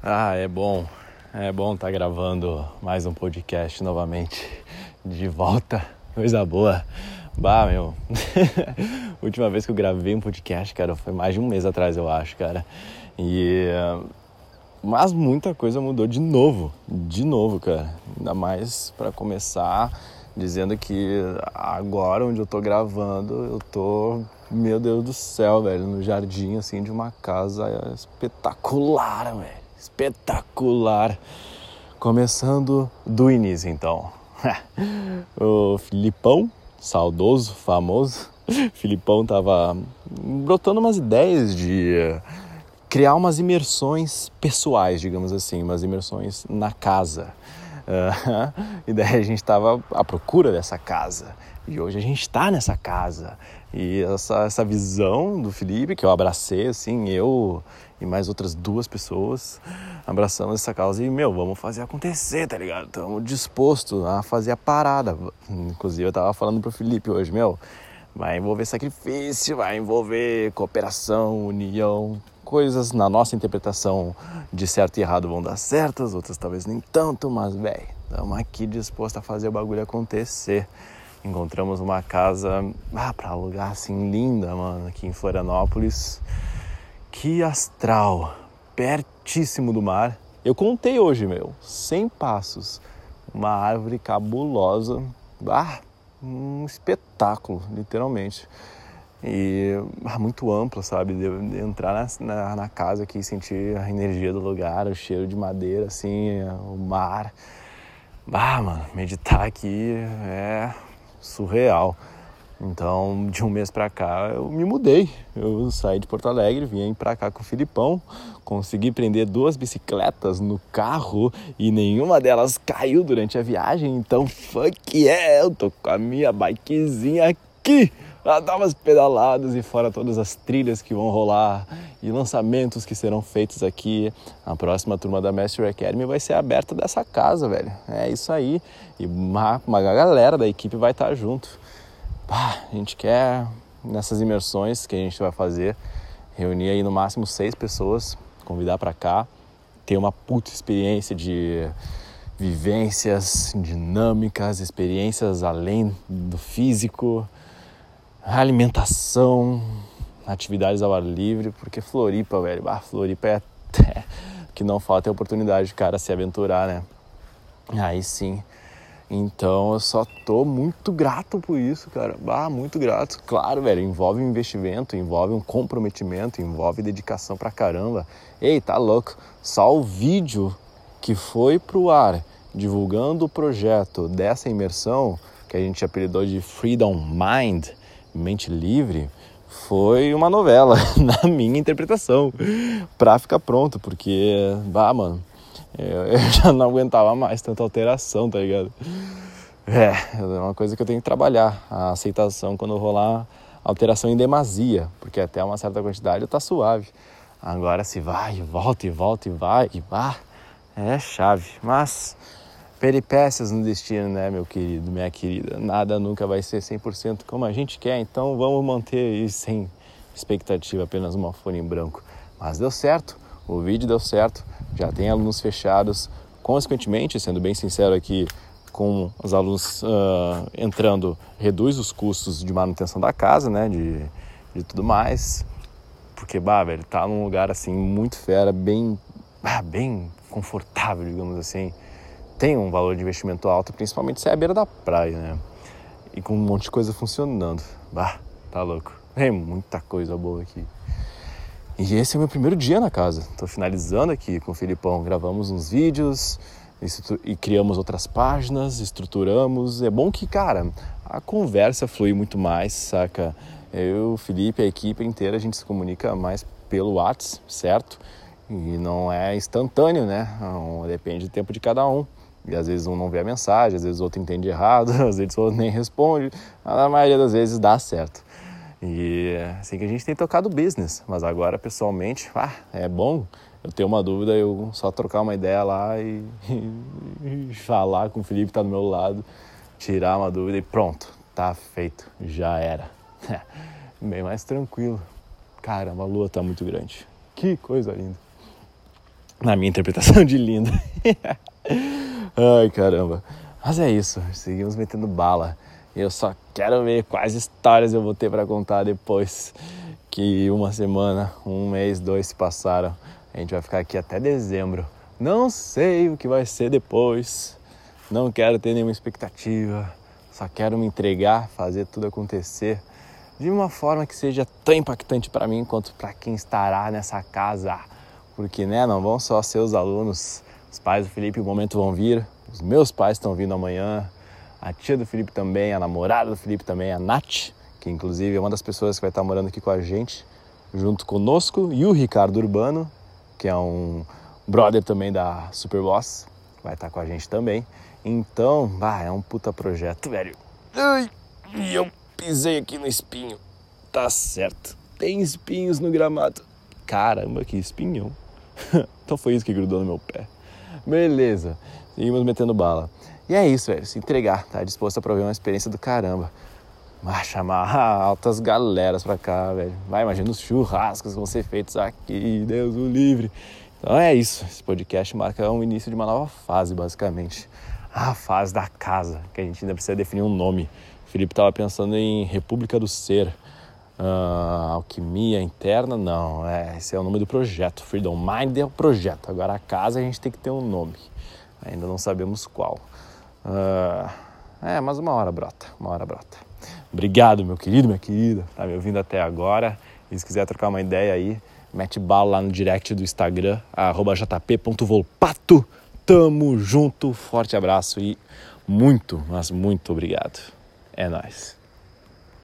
É bom. É bom estar gravando mais um podcast novamente. De volta. Coisa boa. Meu. Última vez que eu gravei um podcast, cara, foi mais de um mês atrás, eu acho, cara. Mas muita coisa mudou de novo, cara. Ainda mais pra começar dizendo que agora onde eu tô gravando, eu tô, meu Deus do céu, velho, no jardim, assim, de uma casa espetacular, velho. Espetacular. Começando do início, então. O Filipão, saudoso, famoso, Filipão tava brotando umas ideias de criar umas imersões pessoais, digamos assim, umas imersões na casa. E daí a gente estava à procura dessa casa. E hoje a gente está nessa casa. E essa visão do Felipe, que eu abracei, assim, eu e mais outras 2 pessoas, abraçamos essa causa e, vamos fazer acontecer, tá ligado? Estamos dispostos a fazer a parada. Inclusive, eu tava falando pro Felipe hoje, vai envolver sacrifício, vai envolver cooperação, união, coisas na nossa interpretação de certo e errado vão dar certas, outras talvez nem tanto, mas, estamos aqui dispostos a fazer o bagulho acontecer. Encontramos uma casa pra alugar, assim, linda, mano, aqui em Florianópolis. Que astral, pertíssimo do mar. Eu contei hoje, 100 passos. Uma árvore cabulosa, um espetáculo, literalmente. E muito ampla, sabe? De entrar na casa aqui e sentir a energia do lugar, o cheiro de madeira, assim, o mar. Mano, meditar aqui é surreal. Então, de um mês pra cá, eu me mudei. Eu saí de Porto Alegre, vim pra cá com o Filipão, consegui prender 2 bicicletas no carro e nenhuma delas caiu durante a viagem. Então, eu tô com a minha bikezinha aqui a dar umas pedaladas e fora todas as trilhas que vão rolar e lançamentos que serão feitos aqui. A próxima turma da Mastery Academy vai ser aberta dessa casa, velho. É isso aí. E uma galera da equipe vai estar junto. A gente quer, nessas imersões que a gente vai fazer, reunir aí no máximo 6 pessoas, convidar pra cá, ter uma puta experiência de vivências dinâmicas, experiências além do físico, alimentação, atividades ao ar livre, porque Floripa, velho, Floripa é que não falta oportunidade de cara se aventurar, né? Aí sim. Então eu só tô muito grato por isso, cara. Muito grato. Claro, velho, envolve um investimento, envolve um comprometimento, envolve dedicação pra caramba. Ei, tá louco. Só o vídeo que foi pro ar divulgando o projeto dessa imersão, que a gente apelidou de Freedom Mind, Mente Livre, foi uma novela, na minha interpretação, pra ficar pronto, porque, mano, eu já não aguentava mais tanta alteração, tá ligado? É uma coisa que eu tenho que trabalhar, a aceitação quando rolar alteração em demasia, porque até uma certa quantidade tá suave. Agora se vai, volta e volta e vai, é chave. Mas peripécias no destino, né, meu querido, minha querida? Nada nunca vai ser 100% como a gente quer, então vamos manter isso sem expectativa, apenas uma folha em branco. Mas deu certo, o vídeo deu certo, já tem alunos fechados. Consequentemente, sendo bem sincero aqui, com os alunos entrando, reduz os custos de manutenção da casa, né, de tudo mais. Porque, velho, tá num lugar, assim, muito fera, bem confortável, digamos assim. Tem um valor de investimento alto, principalmente se é à beira da praia, né? E com um monte de coisa funcionando. Tá louco. Tem muita coisa boa aqui. E esse é o meu primeiro dia na casa. Tô finalizando aqui com o Filipão. Gravamos uns vídeos e criamos outras páginas, estruturamos. É bom que, cara, a conversa flui muito mais, saca? Eu, o Felipe, a equipe inteira, a gente se comunica mais pelo WhatsApp, certo? E não é instantâneo, né? Depende do tempo de cada um. E às vezes um não vê a mensagem, às vezes o outro entende errado, às vezes o outro nem responde. Mas na maioria das vezes dá certo. E assim que a gente tem tocado business. Mas agora, pessoalmente, é bom. Eu tenho uma dúvida, eu só trocar uma ideia lá e falar com o Felipe que tá do meu lado, tirar uma dúvida e pronto, tá feito, já era. Bem mais tranquilo. Caramba, a lua tá muito grande. Que coisa linda. Na minha interpretação de lindo. Ai, caramba. Mas é isso, seguimos metendo bala. Eu só quero ver quais histórias eu vou ter pra contar depois que uma semana, um mês, 2 se passaram. A gente vai ficar aqui até dezembro. Não sei o que vai ser depois. Não quero ter nenhuma expectativa. Só quero me entregar, fazer tudo acontecer de uma forma que seja tão impactante para mim quanto para quem estará nessa casa. Porque, né, não vão só ser os alunos. Os pais do Felipe, no momento, vão vir. Os meus pais estão vindo amanhã. A tia do Felipe também, a namorada do Felipe também, a Nath, que inclusive é uma das pessoas que vai estar morando aqui com a gente, junto conosco. E o Ricardo Urbano, que é um brother também da Superboss, vai estar com a gente também. Então, é um puta projeto, velho. Ai, eu pisei aqui no espinho. Tá certo. Tem espinhos no gramado. Caramba, que espinhão. Então foi isso que grudou no meu pé. Beleza. Seguimos metendo bala. E é isso, velho. Se entregar. Tá disposto a prover uma experiência do caramba. Vai chamar altas galeras pra cá, velho. Vai, imagina os churrascos que vão ser feitos aqui. Deus o livre. Então é isso. Esse podcast marca o início de uma nova fase, basicamente. A fase da casa, que a gente ainda precisa definir um nome. O Felipe tava pensando em República do Ser. Alquimia interna, não. Esse é o nome do projeto. Freedom Mind é o projeto. Agora a casa a gente tem que ter um nome. Ainda não sabemos qual. Mas uma hora brota. Obrigado, meu querido, minha querida. Tá me ouvindo até agora. E se quiser trocar uma ideia aí, mete bala lá no direct do Instagram, @jp.volpato. Tamo junto, forte abraço e muito, mas muito obrigado. É nóis.